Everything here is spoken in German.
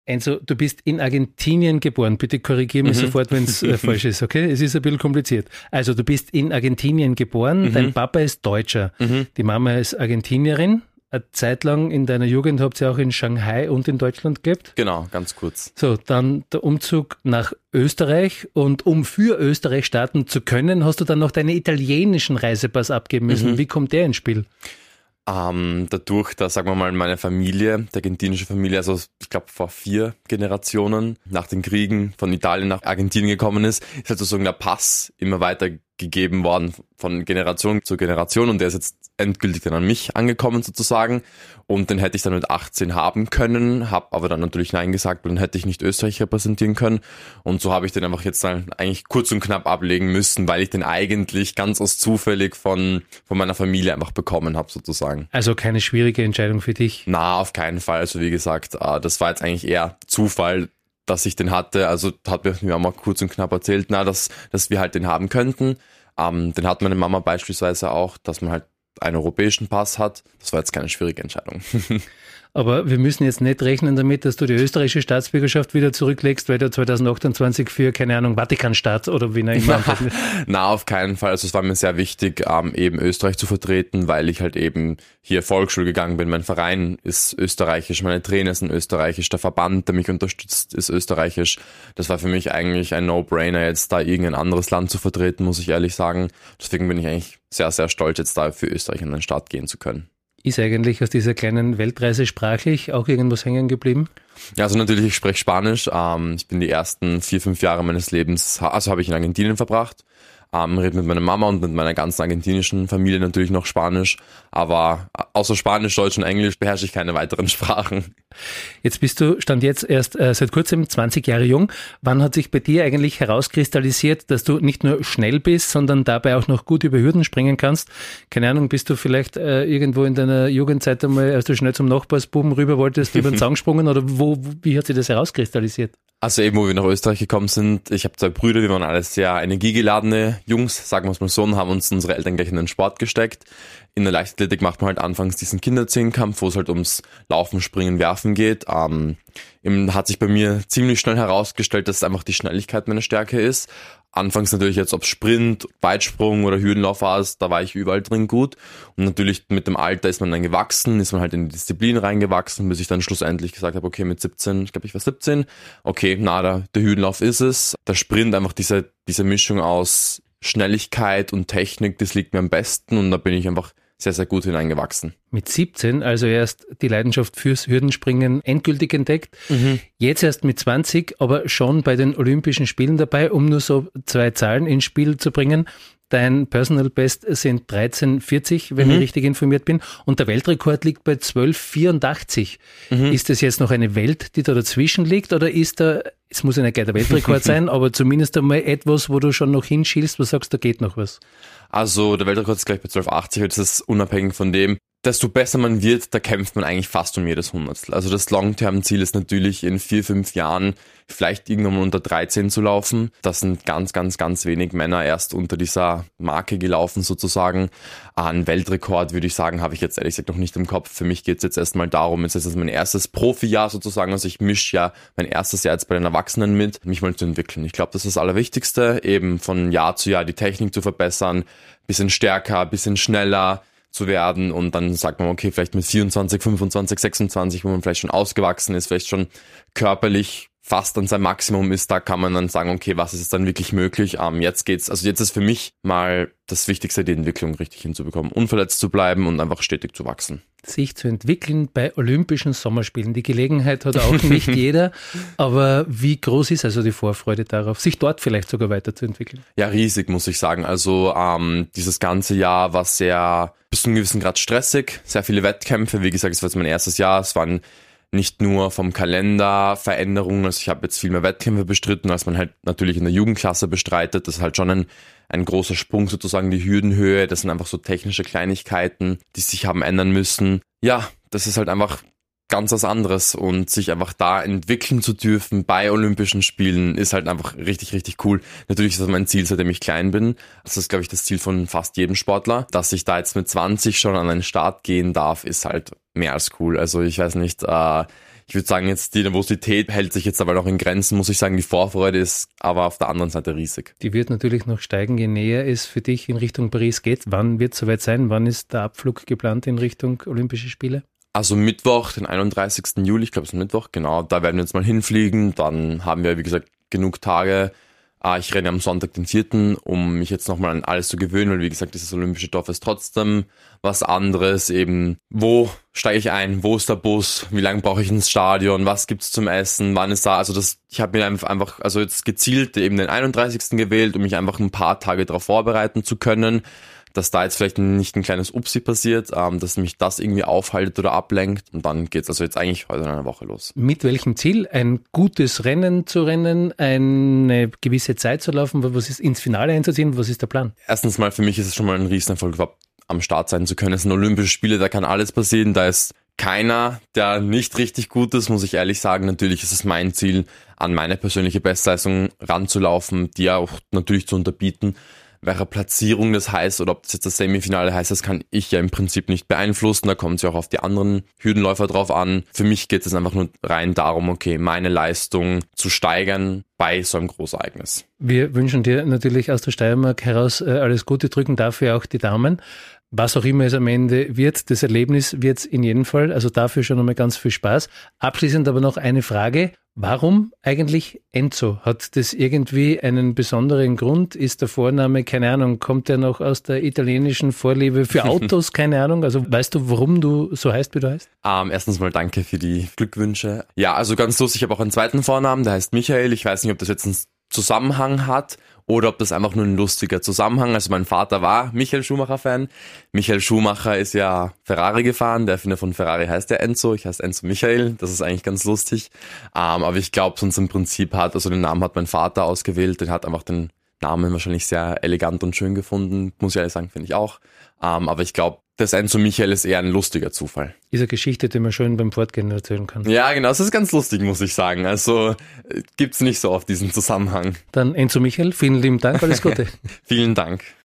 Enzo, du bist in Argentinien geboren. Bitte korrigiere mich sofort, wenn es falsch ist, okay? Es ist ein bisschen kompliziert. Also du bist in Argentinien geboren, dein Papa ist Deutscher, die Mama ist Argentinierin. Eine Zeit lang in deiner Jugend habt ihr auch in Shanghai und in Deutschland gelebt? Genau, ganz kurz. So, dann der Umzug nach Österreich, und um für Österreich starten zu können, hast du dann noch deinen italienischen Reisepass abgeben müssen. Wie kommt der ins Spiel? Dadurch, dass, sagen wir mal, meine Familie, die argentinische Familie, also ich glaube vor 4 Generationen nach den Kriegen von Italien nach Argentinien gekommen ist halt sozusagen der Pass immer weitergegeben worden von Generation zu Generation, und der ist jetzt endgültig dann an mich angekommen sozusagen, und den hätte ich dann mit 18 haben können, habe aber dann natürlich Nein gesagt, weil dann hätte ich nicht Österreich repräsentieren können, und so habe ich den einfach jetzt dann eigentlich kurz und knapp ablegen müssen, weil ich den eigentlich ganz aus zufällig von meiner Familie einfach bekommen habe sozusagen. Also keine schwierige Entscheidung für dich? Na, auf keinen Fall. Also wie gesagt, das war jetzt eigentlich eher Zufall, dass ich den hatte. Also hat mir Mama kurz und knapp erzählt, dass wir halt den haben könnten. Den hat meine Mama beispielsweise auch, dass man halt einen europäischen Pass hat. Das war jetzt keine schwierige Entscheidung. Aber wir müssen jetzt nicht rechnen damit, dass du die österreichische Staatsbürgerschaft wieder zurücklegst, weil du 2028 für, keine Ahnung, Vatikanstaat oder wie immer. Na, auf keinen Fall. Also es war mir sehr wichtig, eben Österreich zu vertreten, weil ich halt eben hier Volksschule gegangen bin. Mein Verein ist österreichisch, meine Trainer sind österreichisch, der Verband, der mich unterstützt, ist österreichisch. Das war für mich eigentlich ein No-Brainer, jetzt da irgendein anderes Land zu vertreten, muss ich ehrlich sagen. Deswegen bin ich eigentlich sehr, sehr stolz, jetzt da für Österreich an den Start gehen zu können. Ist eigentlich aus dieser kleinen Weltreise sprachlich auch irgendwas hängen geblieben? Ja, also natürlich, ich spreche Spanisch. Ich bin die ersten 4-5 Jahre meines Lebens, also habe ich in Argentinien verbracht. Rede mit meiner Mama und mit meiner ganzen argentinischen Familie natürlich noch Spanisch, aber außer Spanisch, Deutsch und Englisch beherrsche ich keine weiteren Sprachen. Jetzt bist du, Stand jetzt, erst seit kurzem 20 Jahre jung. Wann hat sich bei dir eigentlich herauskristallisiert, dass du nicht nur schnell bist, sondern dabei auch noch gut über Hürden springen kannst? Keine Ahnung, bist du vielleicht irgendwo in deiner Jugendzeit einmal, als du schnell zum Nachbarsbuben rüber wolltest, über den Zaun gesprungen, oder wie hat sich das herauskristallisiert? Also eben, wo wir nach Österreich gekommen sind, ich habe 2 Brüder, wir waren alles sehr energiegeladene Jungs, sagen wir es mal so, und haben uns unsere Eltern gleich in den Sport gesteckt. In der Leichtathletik macht man halt anfangs diesen Kinderzehnkampf, wo es halt ums Laufen, Springen, Werfen geht. Hat sich bei mir ziemlich schnell herausgestellt, dass einfach die Schnelligkeit meine Stärke ist. Anfangs natürlich jetzt, ob Sprint, Weitsprung oder Hürdenlauf war, da war ich überall drin gut. Und natürlich mit dem Alter ist man dann gewachsen, ist man halt in die Disziplin reingewachsen, bis ich dann schlussendlich gesagt habe, okay, mit 17, ich glaube ich war 17, okay, der Hürdenlauf ist es. Der Sprint, einfach diese Mischung aus Schnelligkeit und Technik, das liegt mir am besten, und da bin ich einfach sehr, sehr gut hineingewachsen. Mit 17 also erst die Leidenschaft fürs Hürdenspringen endgültig entdeckt. Jetzt erst mit 20, aber schon bei den Olympischen Spielen dabei, um nur so 2 Zahlen ins Spiel zu bringen. Dein Personal Best sind 13,40, wenn ich richtig informiert bin. Und der Weltrekord liegt bei 12,84. Ist das jetzt noch eine Welt, die da dazwischen liegt? Oder ist da, es muss ja nicht gleich der Weltrekord sein, aber zumindest einmal etwas, wo du schon noch hinschielst, wo du sagst, da geht noch was? Also der Weltrekord ist gleich bei 12,80. Das ist unabhängig von dem. Desto besser man wird, da kämpft man eigentlich fast um jedes Hundertstel. Also das Long-Term-Ziel ist natürlich in 4-5 Jahren vielleicht irgendwann mal unter 13 zu laufen. Das sind ganz, ganz, ganz wenig Männer erst unter dieser Marke gelaufen sozusagen. Einen Weltrekord, würde ich sagen, habe ich jetzt ehrlich gesagt noch nicht im Kopf. Für mich geht es jetzt erstmal darum, jetzt ist es mein erstes Profijahr sozusagen. Also ich mische ja mein erstes Jahr jetzt bei den Erwachsenen mit, mich mal zu entwickeln. Ich glaube, das ist das Allerwichtigste, eben von Jahr zu Jahr die Technik zu verbessern, bisschen stärker, bisschen schneller zu werden, und dann sagt man, okay, vielleicht mit 24, 25, 26, wo man vielleicht schon ausgewachsen ist, vielleicht schon körperlich fast an seinem Maximum ist, da kann man dann sagen, okay, was ist dann wirklich möglich? Jetzt ist für mich mal das Wichtigste, die Entwicklung richtig hinzubekommen, unverletzt zu bleiben und einfach stetig zu wachsen. Sich zu entwickeln bei Olympischen Sommerspielen. Die Gelegenheit hat auch nicht jeder, aber wie groß ist also die Vorfreude darauf, sich dort vielleicht sogar weiterzuentwickeln? Ja, riesig, muss ich sagen. Also dieses ganze Jahr war sehr, bis zu einem gewissen Grad stressig, sehr viele Wettkämpfe. Wie gesagt, es war jetzt mein erstes Jahr, es waren nicht nur vom Kalender Veränderungen, also ich habe jetzt viel mehr Wettkämpfe bestritten, als man halt natürlich in der Jugendklasse bestreitet. Das ist halt schon ein großer Sprung sozusagen, die Hürdenhöhe. Das sind einfach so technische Kleinigkeiten, die sich haben ändern müssen. Ja, das ist halt einfach ganz was anderes, und sich einfach da entwickeln zu dürfen bei Olympischen Spielen ist halt einfach richtig, richtig cool. Natürlich ist das mein Ziel, seitdem ich klein bin. Das ist, glaube ich, das Ziel von fast jedem Sportler. Dass ich da jetzt mit 20 schon an den Start gehen darf, ist halt mehr als cool. Also ich weiß nicht, ich Ich würde sagen, jetzt die Nervosität hält sich jetzt aber noch in Grenzen, muss ich sagen. Die Vorfreude ist aber auf der anderen Seite riesig. Die wird natürlich noch steigen, je näher es für dich in Richtung Paris geht. Wann wird es soweit sein? Wann ist der Abflug geplant in Richtung Olympische Spiele? Also Mittwoch, den 31. Juli, ich glaube es ist Mittwoch, genau, da werden wir jetzt mal hinfliegen. Dann haben wir, wie gesagt, genug Tage. Ich renne am Sonntag den 4., um mich jetzt nochmal an alles zu gewöhnen, weil wie gesagt, dieses olympische Dorf ist trotzdem was anderes. Eben, wo steige ich ein, wo ist der Bus, wie lange brauche ich ins Stadion, was gibt's zum Essen, wann ist da, also ich habe mir einfach, also jetzt gezielt eben den 31. gewählt, um mich einfach ein paar Tage darauf vorbereiten zu können, dass da jetzt vielleicht nicht ein kleines Upsi passiert, dass mich das irgendwie aufhaltet oder ablenkt. Und dann geht's also jetzt eigentlich heute in einer Woche los. Mit welchem Ziel? Ein gutes Rennen zu rennen, eine gewisse Zeit zu laufen, was ist ins Finale einzuziehen? Was ist der Plan? Erstens mal, für mich ist es schon mal ein Riesenerfolg, überhaupt am Start sein zu können. Es sind Olympische Spiele, da kann alles passieren. Da ist keiner, der nicht richtig gut ist, muss ich ehrlich sagen. Natürlich ist es mein Ziel, an meine persönliche Bestleistung ranzulaufen, die auch natürlich zu unterbieten. Welcher Platzierung das heißt oder ob das jetzt das Semifinale heißt, das kann ich ja im Prinzip nicht beeinflussen. Da kommt es ja auch auf die anderen Hürdenläufer drauf an. Für mich geht es einfach nur rein darum, okay, meine Leistung zu steigern bei so einem Großereignis. Wir wünschen dir natürlich aus der Steiermark heraus alles Gute, drücken dafür auch die Daumen. Was auch immer es am Ende wird, das Erlebnis wird es in jedem Fall. Also dafür schon einmal ganz viel Spaß. Abschließend aber noch eine Frage. Warum eigentlich Enzo? Hat das irgendwie einen besonderen Grund? Ist der Vorname, keine Ahnung, kommt der noch aus der italienischen Vorliebe für Autos? Keine Ahnung. Also weißt du, warum du so heißt, wie du heißt? Erstens mal danke für die Glückwünsche. Ja, also ganz lustig, ich habe auch einen zweiten Vornamen, der heißt Michael. Ich weiß nicht, ob das jetzt einen Zusammenhang hat oder ob das einfach nur ein lustiger Zusammenhang. Also mein Vater war Michael Schumacher-Fan. Michael Schumacher ist ja Ferrari gefahren. Der Erfinder von Ferrari heißt ja Enzo. Ich heiße Enzo Michael. Das ist eigentlich ganz lustig. Aber ich glaube, sonst im Prinzip den Namen hat mein Vater ausgewählt. Der hat einfach den Namen wahrscheinlich sehr elegant und schön gefunden. Muss ich ehrlich sagen, finde ich auch. Aber ich glaube, das Enzo Michael ist eher ein lustiger Zufall. Ist eine Geschichte, die man schön beim Fortgehen erzählen kann. Ja, genau, das ist ganz lustig, muss ich sagen. Also gibt's nicht so oft diesen Zusammenhang. Dann Enzo Michael, vielen lieben Dank, alles Gute. Vielen Dank.